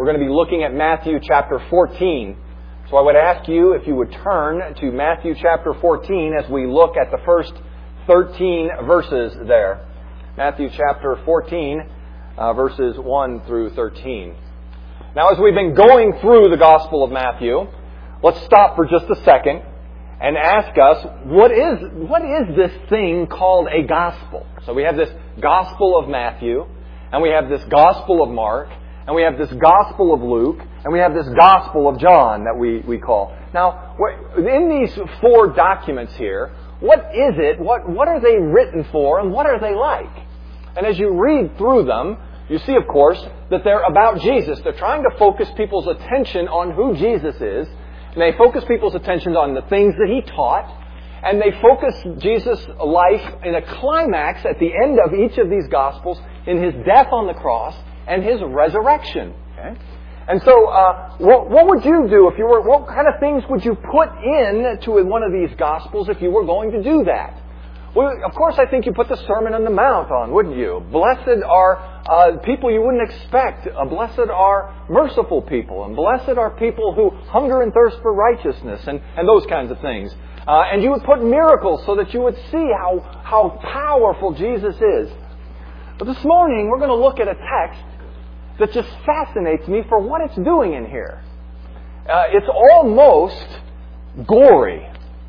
We're going to be looking at Matthew chapter 14. So I would ask you if you would turn to Matthew chapter 14 as we look at the first 13 verses there. Matthew chapter 14, verses 1 through 13. Now, as we've been going through the Gospel of Matthew, let's stop for just a second and ask us, what is this thing called a gospel? So we have this Gospel of Matthew, and we have this Gospel of Mark, and we have this Gospel of Luke, and we have this Gospel of John that we call. Now, in these four documents here, what is it? What are they written for, and what are they like? And as you read through them, you see, of course, that they're about Jesus. They're trying to focus people's attention on who Jesus is, and they focus people's attention on the things that He taught, and they focus Jesus' life in a climax at the end of each of these Gospels in His death on the cross and His resurrection. Okay? And so, what would you do if you were? What kind of things would you put into one of these Gospels if you were going to do that? Well, of course, I think you put the Sermon on the Mount on, wouldn't you? Blessed are people you wouldn't expect. Blessed are merciful people, and blessed are people who hunger and thirst for righteousness, and those kinds of things. And you would put miracles so that you would see how powerful Jesus is. But this morning, we're going to look at a text that just fascinates me for what it's doing in here. It's almost gory.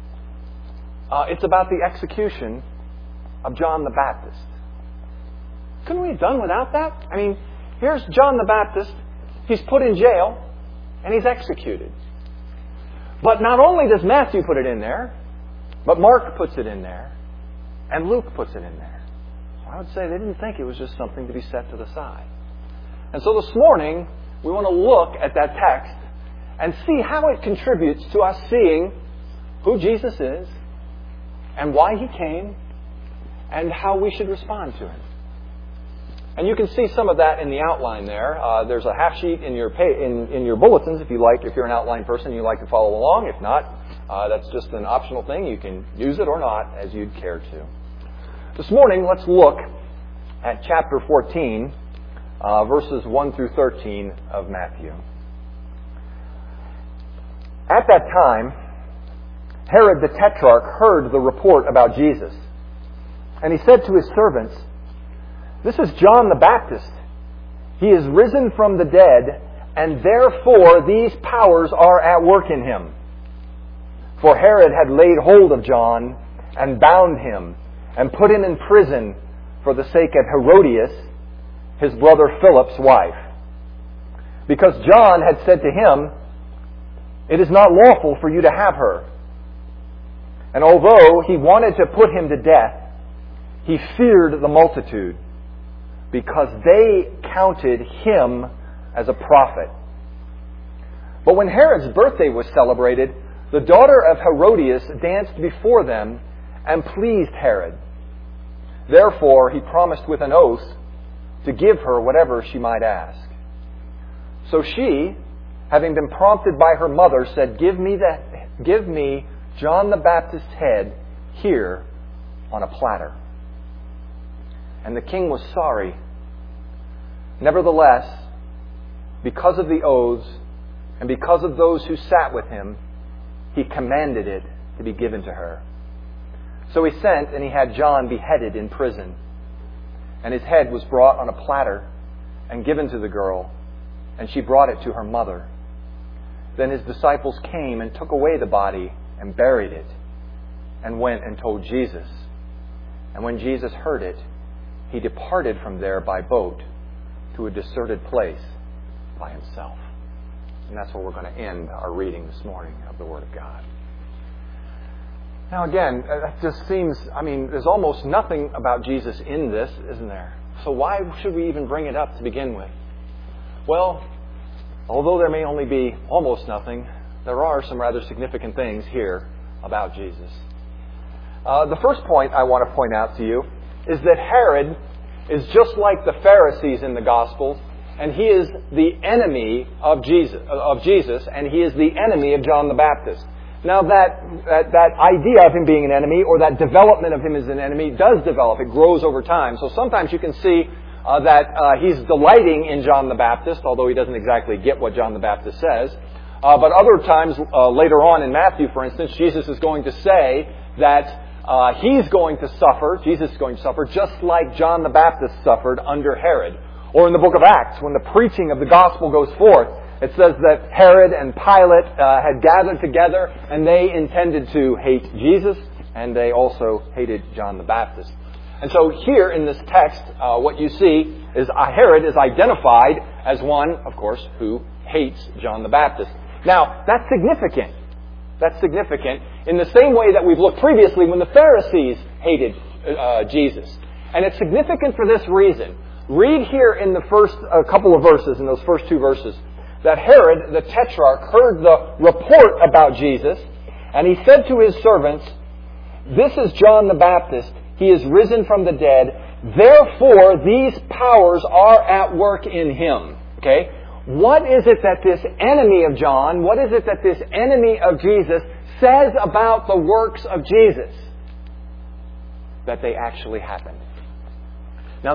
It's about the execution of John the Baptist. Couldn't we have done without that? I mean, here's John the Baptist. He's put in jail, and he's executed. But not only does Matthew put it in there, but Mark puts it in there, and Luke puts it in there. So I would say they didn't think it was just something to be set to the side. And so this morning, we want to look at that text and see how it contributes to us seeing who Jesus is and why He came and how we should respond to Him. And you can see some of that in the outline there. There's a half sheet in your in your bulletins if you like. If you're an outline person, you like to follow along. If not, that's just an optional thing. You can use it or not as you'd care to. This morning, let's look at chapter 14, verses 1 through 13 of Matthew. At that time, Herod the Tetrarch heard the report about Jesus, and he said to his servants, "This is John the Baptist. He is risen from the dead, and therefore these powers are at work in him." For Herod had laid hold of John and bound him and put him in prison for the sake of Herodias, his brother Philip's wife, because John had said to him, "It is not lawful for you to have her." And although he wanted to put him to death, he feared the multitude, because they counted him as a prophet. But when Herod's birthday was celebrated, the daughter of Herodias danced before them and pleased Herod. Therefore he promised with an oath to give her whatever she might ask. So she, having been prompted by her mother, said, Give me John the Baptist's head here on a platter." And the king was sorry. Nevertheless, because of the oaths and because of those who sat with him, he commanded it to be given to her. So he sent, and he had John beheaded in prison. And his head was brought on a platter and given to the girl, and she brought it to her mother. Then his disciples came and took away the body and buried it, and went and told Jesus. And when Jesus heard it, he departed from there by boat to a deserted place by himself. And that's where we're going to end our reading this morning of the Word of God. Now again, that just seems, there's almost nothing about Jesus in this, isn't there? So why should we even bring it up to begin with? Well, although there may only be almost nothing, there are some rather significant things here about Jesus. The first point I want to point out to you is that Herod is just like the Pharisees in the Gospels, and he is the enemy of Jesus, and he is the enemy of John the Baptist. Now that idea of him being an enemy, or that development of him as an enemy, does develop. It grows over time. So sometimes you can see that he's delighting in John the Baptist, although he doesn't exactly get what John the Baptist says. But other times, later on in Matthew, for instance, Jesus is going to say that he's going to suffer, Jesus is going to suffer, just like John the Baptist suffered under Herod. Or in the book of Acts, when the preaching of the gospel goes forth, it says that Herod and Pilate had gathered together and they intended to hate Jesus, and they also hated John the Baptist. And so here in this text, what you see is Herod is identified as one, of course, who hates John the Baptist. Now, that's significant. That's significant in the same way that we've looked previously when the Pharisees hated Jesus. And it's significant for this reason. Read here in the first couple of verses, in those first two verses, that Herod, the Tetrarch, heard the report about Jesus, and he said to his servants, "This is John the Baptist. He is risen from the dead. Therefore, these powers are at work in him." Okay? What is it that this enemy of John, what is it that this enemy of Jesus says about the works of Jesus? That they actually happened. Now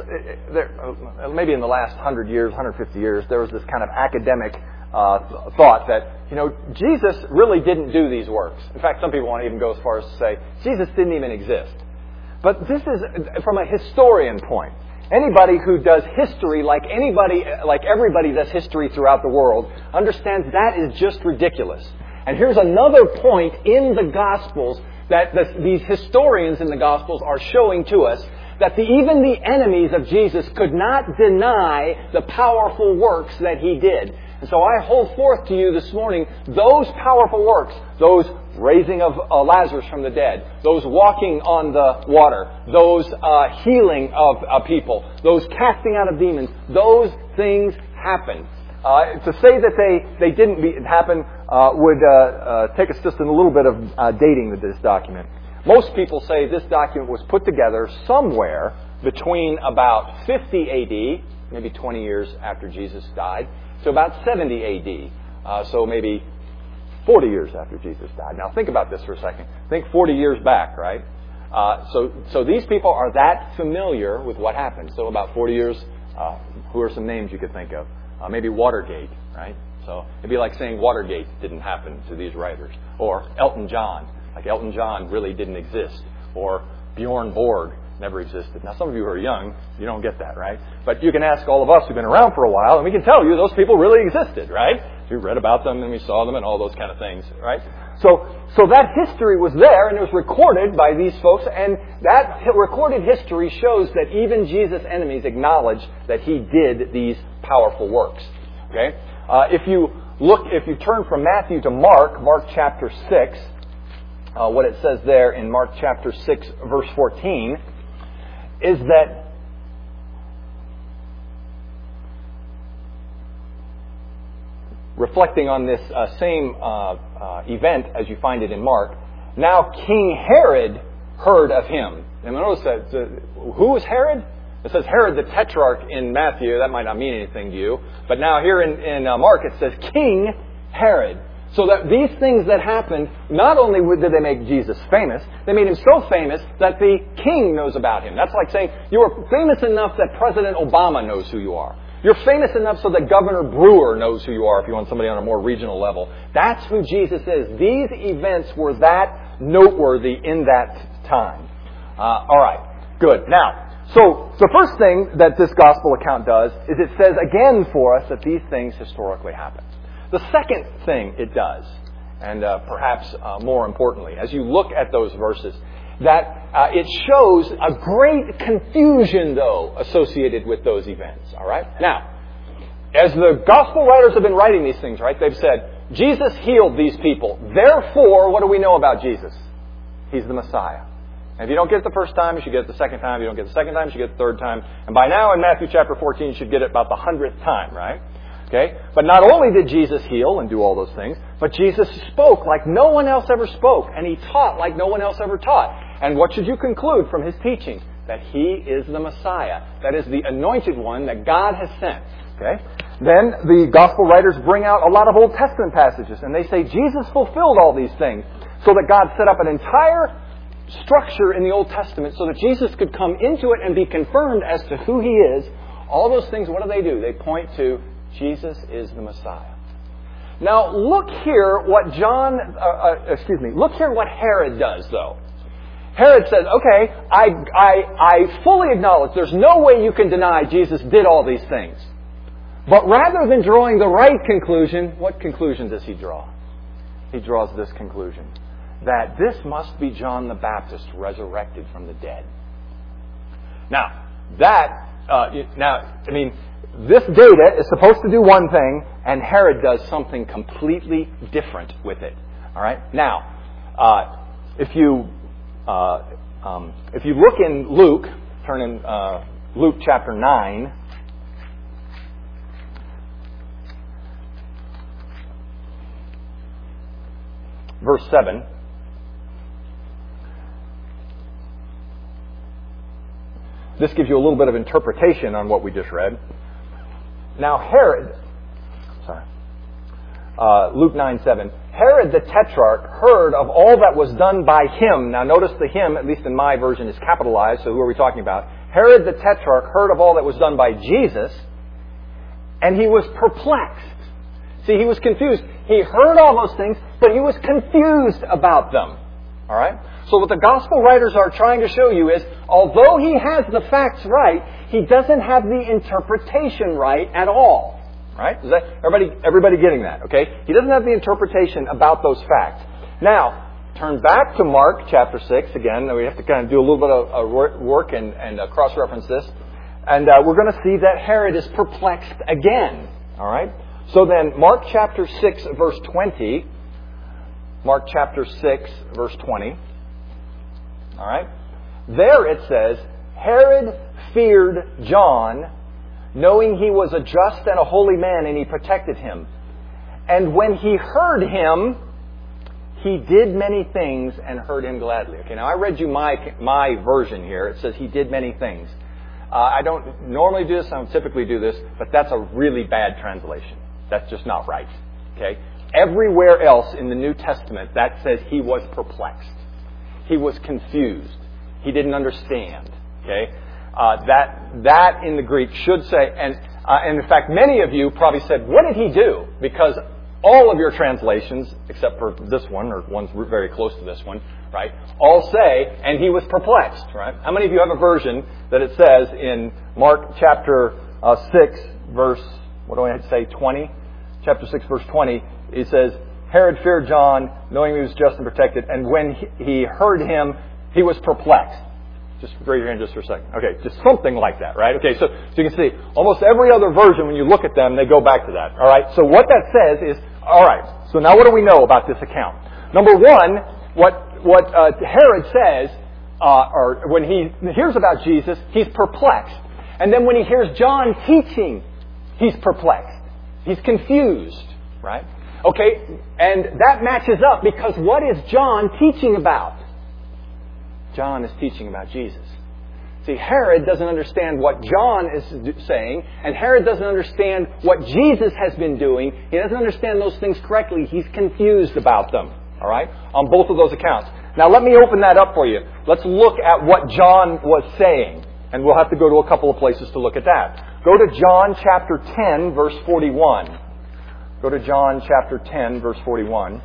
maybe in the last 100 years, 150 years, there was this kind of academic thought that, Jesus really didn't do these works. In fact, some people want to even go as far as to say, Jesus didn't even exist. But this is from a historian point. Anybody who does history like everybody does history throughout the world understands that is just ridiculous. And here's another point in the Gospels that these historians in the Gospels are showing to us, that even the enemies of Jesus could not deny the powerful works that he did. And so I hold forth to you this morning those powerful works, those raising of Lazarus from the dead, those walking on the water, those healing of people, those casting out of demons, those things happened. To say that they didn't happen would take us just in a little bit of dating with this document. Most people say this document was put together somewhere between about 50 A.D., maybe 20 years after Jesus died, to about 70 A.D., so maybe 40 years after Jesus died. Now think about this for a second. Think 40 years back, right? So these people are that familiar with what happened. So about 40 years, who are some names you could think of? Maybe Watergate, right? So it'd be like saying Watergate didn't happen to these writers. Or Elton John. Like Elton John really didn't exist. Or Bjorn Borg never existed. Now some of you who are young, you don't get that, right? But you can ask all of us who've been around for a while, and we can tell you those people really existed, right? We read about them and we saw them and all those kind of things, right? So that history was there and it was recorded by these folks, and that recorded history shows that even Jesus' enemies acknowledged that he did these powerful works. Okay? If you turn from Matthew to Mark chapter 6, what it says there in Mark chapter 6, verse 14, is that reflecting on this same event as you find it in Mark, now King Herod heard of him. And notice that, who was Herod? It says Herod the Tetrarch in Matthew. That might not mean anything to you. But now here in Mark it says King Herod. So that these things that happened, not only did they make Jesus famous, they made him so famous that the king knows about him. That's like saying you are famous enough that President Obama knows who you are. You're famous enough so that Governor Brewer knows who you are if you want somebody on a more regional level. That's who Jesus is. These events were that noteworthy in that time. All right, good. Now, so the first thing that this gospel account does is it says again for us that these things historically happened. The second thing it does, and perhaps more importantly, as you look at those verses, that it shows a great confusion, though, associated with those events. All right? Now, as the gospel writers have been writing these things, right, they've said, Jesus healed these people. Therefore, what do we know about Jesus? He's the Messiah. And if you don't get it the first time, you should get it the second time. If you don't get it the second time, you should get it the third time. And by now, in Matthew chapter 14, you should get it about the 100th time, right? Okay? But not only did Jesus heal and do all those things, but Jesus spoke like no one else ever spoke, and he taught like no one else ever taught. And what should you conclude from his teaching? That he is the Messiah. That is the anointed one that God has sent. Okay? Then the gospel writers bring out a lot of Old Testament passages, and they say Jesus fulfilled all these things so that God set up an entire structure in the Old Testament so that Jesus could come into it and be confirmed as to who He is, all those things, what do? They point to Jesus is the Messiah. Now, look here what look here what Herod does, though. Herod says, okay, I fully acknowledge there's no way you can deny Jesus did all these things. But rather than drawing the right conclusion, what conclusion does he draw? He draws this conclusion, that this must be John the Baptist resurrected from the dead. Now, this data is supposed to do one thing, and Herod does something completely different with it. All right. Now, if you look in Luke, turn in Luke chapter 9. Verse 7. This gives you a little bit of interpretation on what we just read. Now Luke 9:7. Herod the Tetrarch heard of all that was done by him. Now notice the him, at least in my version, is capitalized, so who are we talking about? Herod the Tetrarch heard of all that was done by Jesus, and he was perplexed. See, he was confused. He heard all those things, but he was confused about them. All right? So what the gospel writers are trying to show you is, although he has the facts right, he doesn't have the interpretation right at all. Right? Is that everybody getting that? Okay? He doesn't have the interpretation about those facts. Now, turn back to Mark chapter 6 again. We have to kind of do a little bit of work and cross-reference this. And we're going to see that Herod is perplexed again. All right? So then, Mark chapter 6, verse 20. Mark chapter 6, verse 20. All right? There it says, Herod feared John, knowing he was a just and a holy man, and he protected him. And when he heard him, he did many things and heard him gladly. Okay, now I read you my version here. It says he did many things. I don't normally do this. I don't typically do this, but that's a really bad translation. That's just not right. Okay? Everywhere else in the New Testament, that says he was perplexed. He was confused. He didn't understand. Okay? That in the Greek should say, and in fact, many of you probably said, what did he do? Because all of your translations, except for this one, or one's very close to this one, right, all say, and he was perplexed, right? How many of you have a version that it says in Mark chapter 6, verse, what do I say, 20? Chapter 6, verse 20, it says, Herod feared John, knowing he was just and protected, and when he heard him, he was perplexed. Just raise your hand just for a second. Okay, just something like that, right? Okay, so you can see, almost every other version, when you look at them, they go back to that. All right, so what that says is, all right, so now what do we know about this account? Number one, what Herod says, or when he hears about Jesus, he's perplexed. And then when he hears John teaching, he's perplexed. He's confused, right? Okay, and that matches up because what is John teaching about? John is teaching about Jesus. See, Herod doesn't understand what John is saying, and Herod doesn't understand what Jesus has been doing. He doesn't understand those things correctly. He's confused about them, all right, on both of those accounts. Now, let me open that up for you. Let's look at what John was saying, and we'll have to go to a couple of places to look at that. Go to John chapter 10, verse 41. Go to John chapter 10, verse 41.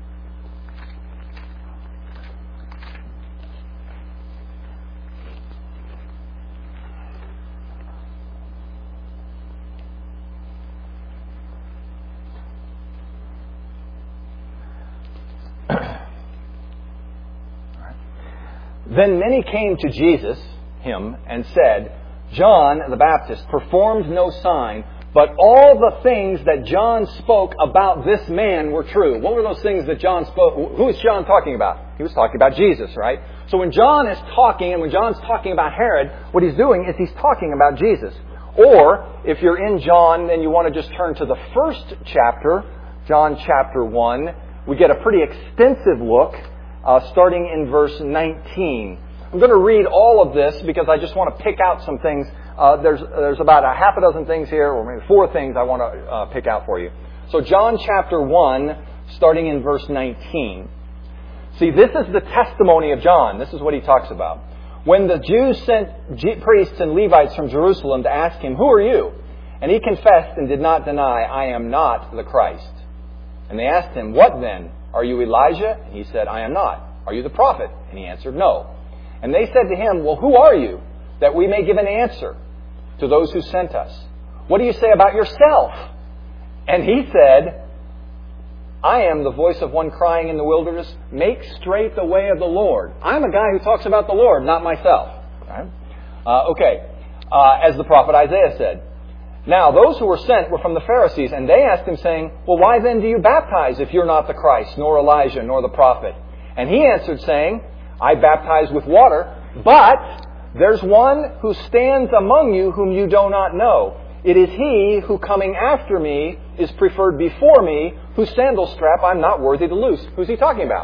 Then many came to Jesus, him, and said, John the Baptist performed no sign, but all the things that John spoke about this man were true. What were those things that John spoke? Who is John talking about? He was talking about Jesus, right? So when John is talking, and when John's talking about Herod, what he's doing is he's talking about Jesus. Or, if you're in John, then you want to just turn to the first chapter, John chapter 1. We get a pretty extensive look, starting in verse 19. I'm going to read all of this because I just want to pick out some things. There's about a half a dozen things here, or maybe 4 things I want to pick out for you. So John chapter 1, starting in verse 19. See, this is the testimony of John. This is what he talks about. When the Jews sent priests and Levites from Jerusalem to ask him, "Who are you?" And he confessed and did not deny, "I am not the Christ." And they asked him, "What then? Are you Elijah?" And he said, "I am not." "Are you the prophet?" And he answered, "No." And they said to him, "Well, who are you, that we may give an answer to those who sent us? What do you say about yourself?" And he said, "I am the voice of one crying in the wilderness, 'Make straight the way of the Lord.'" I'm a guy who talks about the Lord, not myself. Right? As the prophet Isaiah said. Now, those who were sent were from the Pharisees, and they asked him, saying, "Well, why then do you baptize if you're not the Christ, nor Elijah, nor the prophet?" And he answered, saying, "I baptize with water, but there's one who stands among you whom you do not know. It is he who coming after me is preferred before me, whose sandal strap I'm not worthy to loose." Who's he talking about?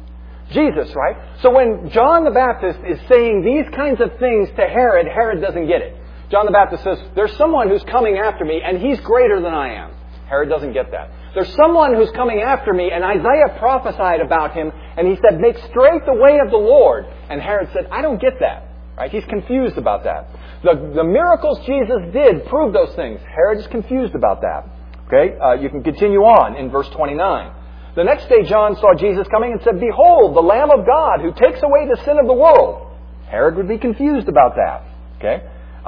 Jesus, right? So when John the Baptist is saying these kinds of things to Herod, Herod doesn't get it. John the Baptist says, "There's someone who's coming after me, and he's greater than I am." Herod doesn't get that. "There's someone who's coming after me, and Isaiah prophesied about him, and he said, 'Make straight the way of the Lord.'" And Herod said, "I don't get that." Right? He's confused about that. The miracles Jesus did prove those things. Herod is confused about that. Okay? You can continue on in verse 29. "The next day John saw Jesus coming and said, 'Behold, the Lamb of God who takes away the sin of the world.'" Herod would be confused about that. Okay?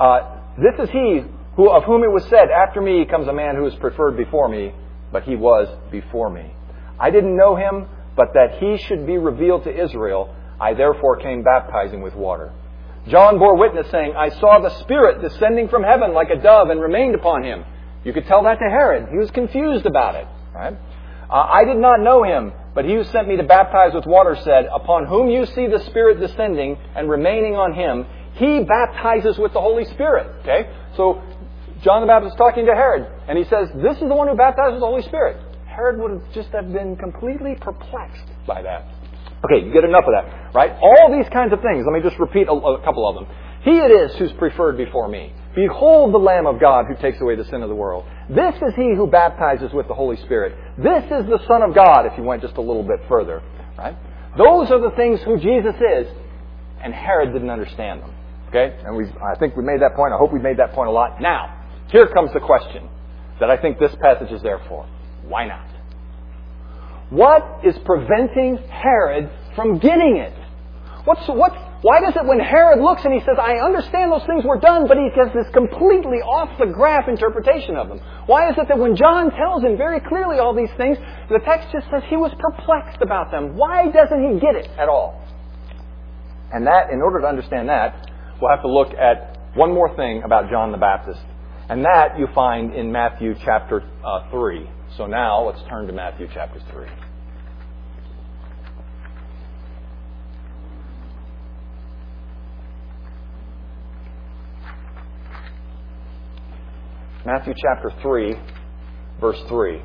"This is he of whom it was said, 'After me comes a man who is preferred before me,' but he was before me. I didn't know him, but that he should be revealed to Israel, I therefore came baptizing with water. John bore witness, saying, 'I saw the Spirit descending from heaven like a dove and remained upon him.'" You could tell that to Herod. He was confused about it. Right? "I did not know him, but he who sent me to baptize with water said, 'Upon whom you see the Spirit descending and remaining on him, he baptizes with the Holy Spirit.'" Okay? So John the Baptist is talking to Herod, and he says, "This is the one who baptizes with the Holy Spirit." Herod would have been completely perplexed by that. Okay, you get enough of that, right? All these kinds of things. Let me just repeat a couple of them. "He it is who's preferred before me. Behold the Lamb of God who takes away the sin of the world. This is he who baptizes with the Holy Spirit. This is the Son of God," if you went just a little bit further. Right? Those are the things who Jesus is, and Herod didn't understand them. Okay? And I think we made that point. I hope we've made that point a lot. Now, here comes the question that I think this passage is there for. Why not? What is preventing Herod from getting it? Why does it when Herod looks and he says, "I understand those things were done," but he gets this completely off-the-graph interpretation of them? Why is it that when John tells him very clearly all these things, the text just says he was perplexed about them? Why doesn't he get it at all? And that, in order to understand that, we'll have to look at one more thing about John the Baptist. And that you find in Matthew chapter 3. So now let's turn to Matthew chapter 3. Matthew chapter 3, verse 3.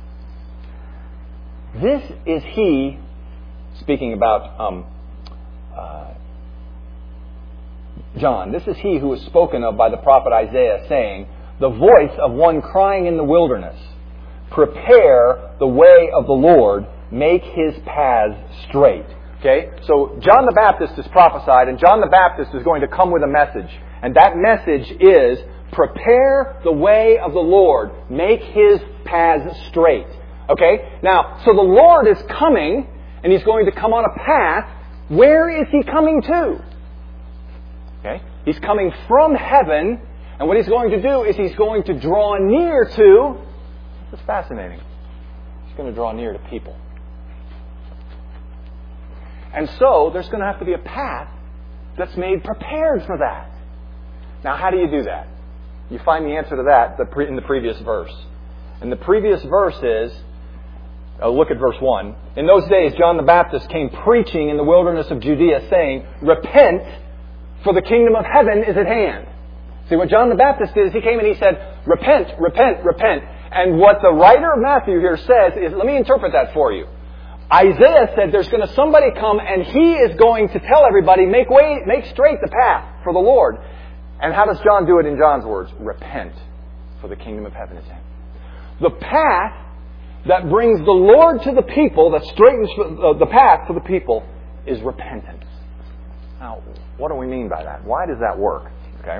"This is he," speaking about John, "this is he who was spoken of by the prophet Isaiah, saying, 'The voice of one crying in the wilderness, prepare the way of the Lord, make his paths straight.'" Okay? So John the Baptist is prophesied, and John the Baptist is going to come with a message. And that message is, prepare the way of the Lord, make his paths straight. Okay? Now, so the Lord is coming, and he's going to come on a path. Where is he coming to? Okay? He's coming from heaven, and what he's going to do is he's going to draw near to, this is fascinating, he's going to draw near to people. And so, there's going to have to be a path that's made prepared for that. Now, how do you do that? You find the answer to that in the previous verse. And the previous verse is, look at verse 1. "In those days, John the Baptist came preaching in the wilderness of Judea, saying, 'Repent, for the kingdom of heaven is at hand.'" See, what John the Baptist did is he came and he said, "Repent, repent, repent." And what the writer of Matthew here says is, let me interpret that for you. Isaiah said there's going to somebody come and he is going to tell everybody, make straight the path for the Lord. And how does John do it in John's words? Repent, for the kingdom of heaven is at hand. The path that brings the Lord to the people, that straightens the path for the people, is repentance. Now, what do we mean by that? Why does that work? Okay.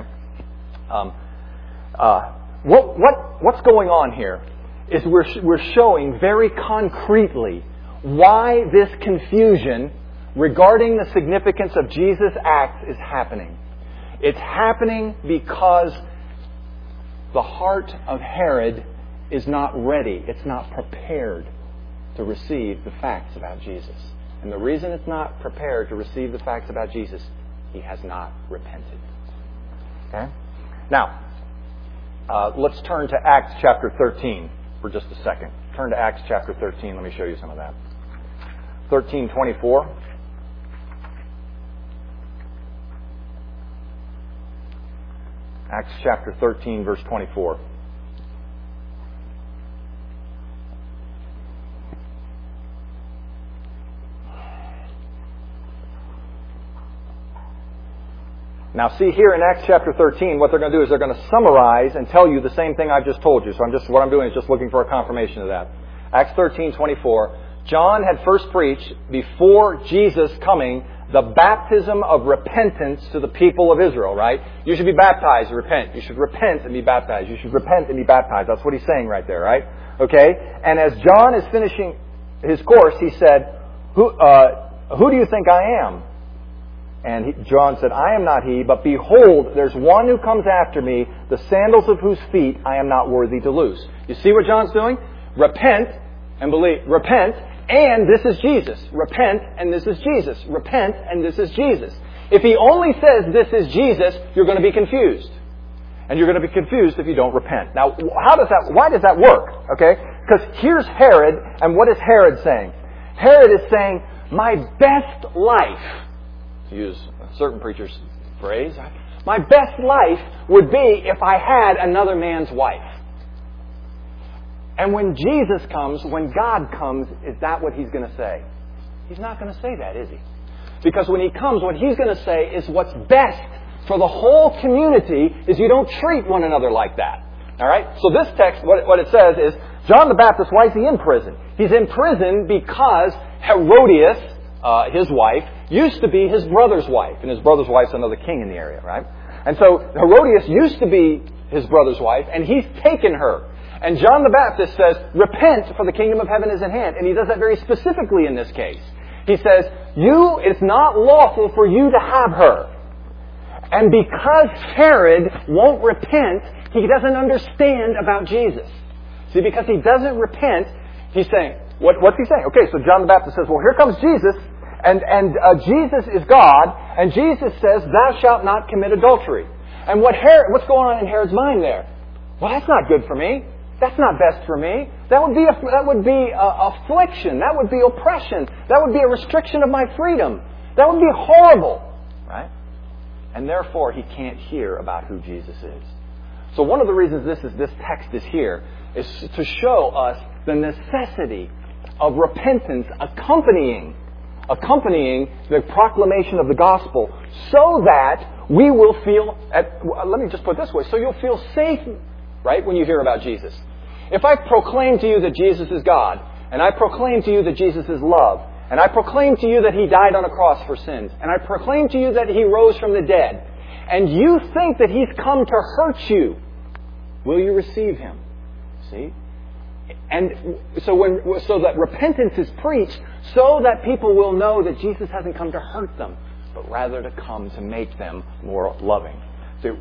What's going on here is we're showing very concretely why this confusion regarding the significance of Jesus' acts is happening. It's happening because the heart of Herod is not ready. It's not prepared to receive the facts about Jesus. And the reason it's not prepared to receive the facts about Jesus, he has not repented. Okay? Now, let's turn to Acts chapter 13 for just a second. Turn to Acts chapter 13. Let me show you some of that. 13:24. Acts chapter 13, verse 24. Now see here in Acts chapter 13, what they're going to do is they're going to summarize and tell you the same thing I've just told you. So what I'm doing is just looking for a confirmation of that. Acts 13:24. John had first preached before Jesus coming the baptism of repentance to the people of Israel, right? You should be baptized and repent. You should repent and be baptized. You should repent and be baptized. That's what he's saying right there, right? Okay? And as John is finishing his course, he said, Who do you think I am? And John said, I am not he, but behold, there's one who comes after me, the sandals of whose feet I am not worthy to loose. You see what John's doing? Repent and believe. Repent, and this is Jesus. Repent, and this is Jesus. Repent, and this is Jesus. If he only says this is Jesus, you're going to be confused. And you're going to be confused if you don't repent. Now, why does that work? Okay? Because here's Herod, and what is Herod saying? Herod is saying, my best life, to use a certain preacher's phrase, my best life would be if I had another man's wife. And when Jesus comes, when God comes, is that what he's going to say? He's not going to say that, is he? Because when he comes, what he's going to say is what's best for the whole community is you don't treat one another like that. All right? So this text, what it says is, John the Baptist, why is he in prison? He's in prison because Herodias, his wife, used to be his brother's wife. And his brother's wife's another king in the area, right? And so Herodias used to be his brother's wife, and he's taken her. And John the Baptist says, repent, for the kingdom of heaven is at hand. And he does that very specifically in this case. He says, it's not lawful for you to have her. And because Herod won't repent, he doesn't understand about Jesus. See, because he doesn't repent, he's saying, what's he saying? Okay, so John the Baptist says, well, here comes Jesus, and Jesus is God, and Jesus says, thou shalt not commit adultery. And what's going on in Herod's mind there? Well, that's not good for me. That's not best for me. That would be affliction. That would be oppression. That would be a restriction of my freedom. That would be horrible. Right? And therefore, he can't hear about who Jesus is. So one of the reasons this text is here is to show us the necessity of repentance accompanying the proclamation of the gospel, so that we will feel, let me just put it this way, so you'll feel safe, right, when you hear about Jesus. If I proclaim to you that Jesus is God, and I proclaim to you that Jesus is love, and I proclaim to you that He died on a cross for sins, and I proclaim to you that He rose from the dead, and you think that He's come to hurt you, will you receive Him? See? And so that repentance is preached so that people will know that Jesus hasn't come to hurt them, but rather to come to make them more loving. So,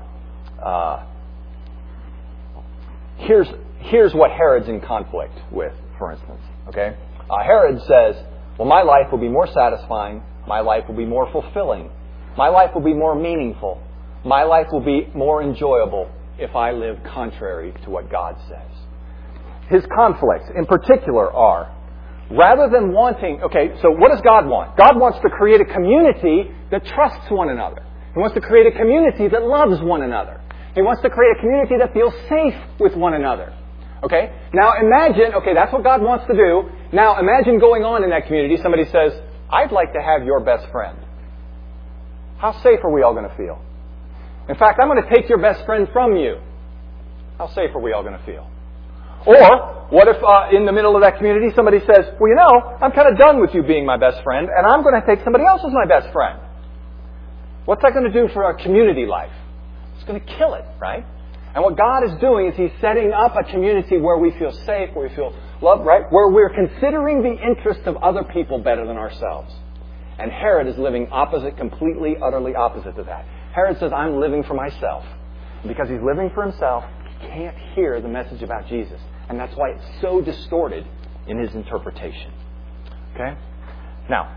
here's what Herod's in conflict with, for instance. Okay, Herod says, well, my life will be more satisfying. My life will be more fulfilling. My life will be more meaningful. My life will be more enjoyable if I live contrary to what God says. His conflicts, in particular, are, rather than wanting... Okay, so what does God want? God wants to create a community that trusts one another. He wants to create a community that loves one another. He wants to create a community that feels safe with one another. Okay? Now imagine... Okay, that's what God wants to do. Now imagine going on in that community. Somebody says, I'd like to have your best friend. How safe are we all going to feel? In fact, I'm going to take your best friend from you. How safe are we all going to feel? Or, what if in the middle of that community somebody says, well, you know, I'm kind of done with you being my best friend, and I'm going to take somebody else as my best friend. What's that going to do for our community life? It's going to kill it, right? And what God is doing is He's setting up a community where we feel safe, where we feel loved, right? Where we're considering the interests of other people better than ourselves. And Herod is living completely, utterly opposite to that. Herod says, I'm living for myself. And because he's living for himself, he can't hear the message about Jesus. And that's why it's so distorted in his interpretation. Okay? Now,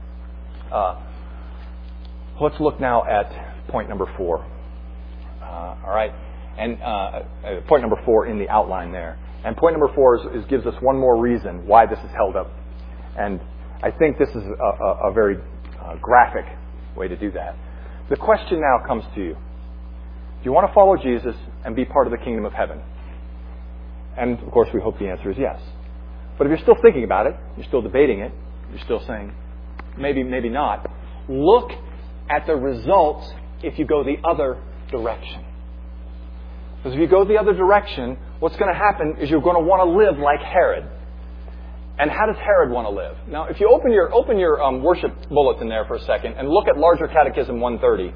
let's look now at point number 4. All right? And point number 4 in the outline there. And point number 4 gives us one more reason why this is held up. And I think this is a very graphic way to do that. The question now comes to you. Do you want to follow Jesus and be part of the kingdom of heaven? And, of course, we hope the answer is yes. But if you're still thinking about it, you're still debating it, you're still saying, maybe not, look at the results if you go the other direction. Because if you go the other direction, what's going to happen is you're going to want to live like Herod. And how does Herod want to live? Now, if you open your worship bulletin there for a second and look at Larger Catechism 130,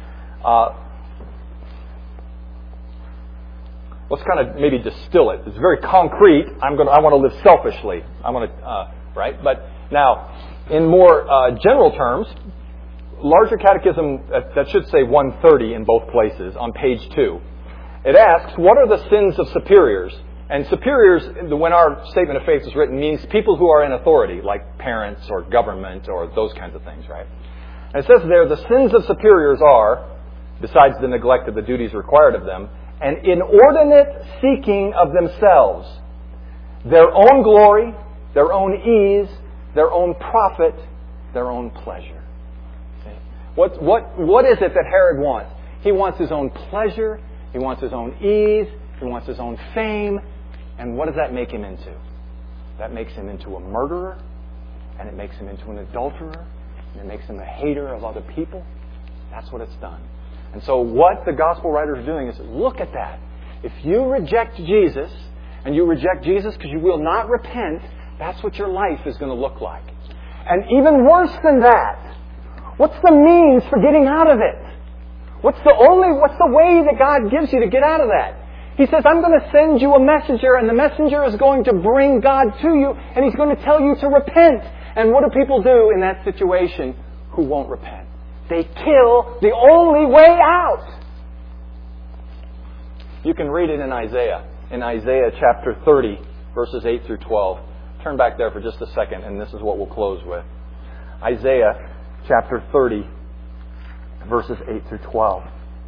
let's kind of maybe distill it. It's very concrete. I want to live selfishly. Right? But now, in more general terms, Larger Catechism, that should say 130 in both places, on page 2. It asks, what are the sins of superiors? And superiors, when our statement of faith is written, means people who are in authority, like parents or government or those kinds of things, right? And it says there, the sins of superiors are, besides the neglect of the duties required of them, an inordinate seeking of themselves, their own glory, their own ease, their own profit, their own pleasure. See? What is it that Herod wants? He wants his own pleasure, he wants his own ease, he wants his own fame. And what does that make him into? That makes him into a murderer, and it makes him into an adulterer, and it makes him a hater of other people. That's what it's done. And so what the gospel writer is doing is, look at that. If you reject Jesus, and you reject Jesus because you will not repent, that's what your life is going to look like. And even worse than that, what's the means for getting out of it? What's the way that God gives you to get out of that? He says, I'm going to send you a messenger, and the messenger is going to bring God to you, and he's going to tell you to repent. And what do people do in that situation who won't repent? They kill the only way out. You can read it in Isaiah chapter 30, verses 8 through 12. Turn back there for just a second, and this is what we'll close with. Isaiah chapter 30, verses 8 through 12.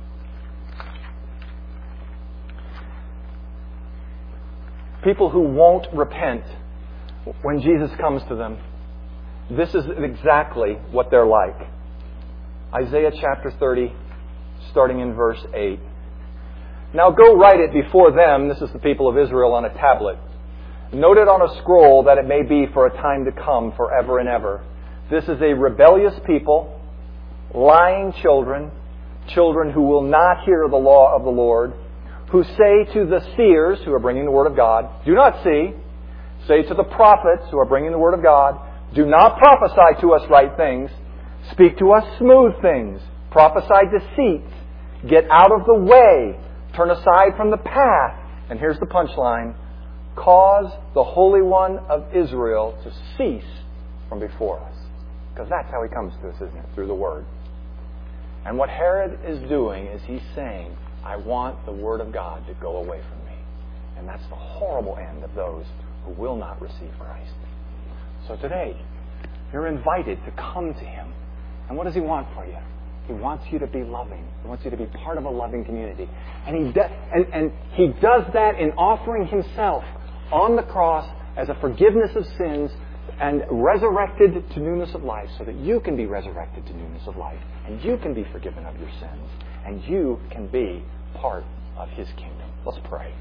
People who won't repent when Jesus comes to them, this is exactly what they're like. Isaiah chapter 30, starting in verse 8. Now go write it before them, this is the people of Israel, on a tablet. Note it on a scroll, that it may be for a time to come, forever and ever. This is a rebellious people, lying children, children who will not hear the law of the Lord, who say to the seers who are bringing the word of God, do not see. Say to the prophets who are bringing the word of God, do not prophesy to us right things. Speak to us smooth things. Prophesy deceits. Get out of the way. Turn aside from the path. And here's the punchline. Cause the Holy One of Israel to cease from before us. Because that's how he comes to us, isn't it? Through the word. And what Herod is doing is he's saying, I want the Word of God to go away from me. And that's the horrible end of those who will not receive Christ. So today, you're invited to come to Him. And what does He want for you? He wants you to be loving. He wants you to be part of a loving community. And He does that in offering Himself on the cross as a forgiveness of sins and resurrected to newness of life, so that you can be resurrected to newness of life, and you can be forgiven of your sins, and you can be part of His kingdom. Let's pray.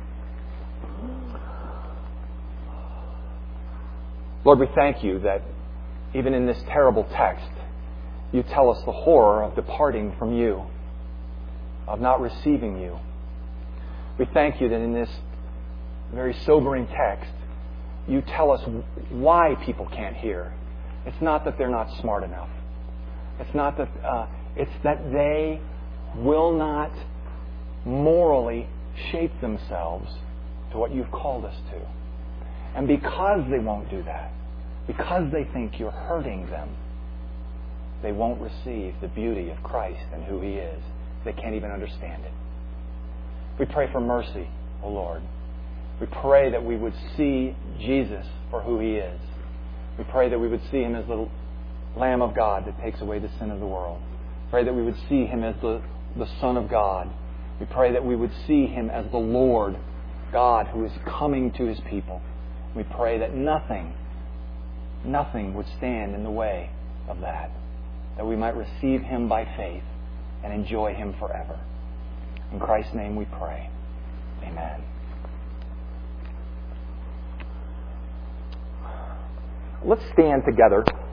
Lord, we thank You that even in this terrible text, You tell us the horror of departing from You, of not receiving You. We thank You that in this very sobering text, you tell us why people can't hear. It's not that they're not smart enough. It's not that. It's that they will not morally shape themselves to what you've called us to. And because they won't do that, because they think you're hurting them, they won't receive the beauty of Christ and who He is. They can't even understand it. We pray for mercy, O Lord. We pray that we would see Jesus for who He is. We pray that we would see Him as the Lamb of God that takes away the sin of the world. Pray that we would see Him as the Son of God. We pray that we would see Him as the Lord God who is coming to His people. We pray that nothing would stand in the way of that. That we might receive Him by faith and enjoy Him forever. In Christ's name we pray. Amen. Let's stand together.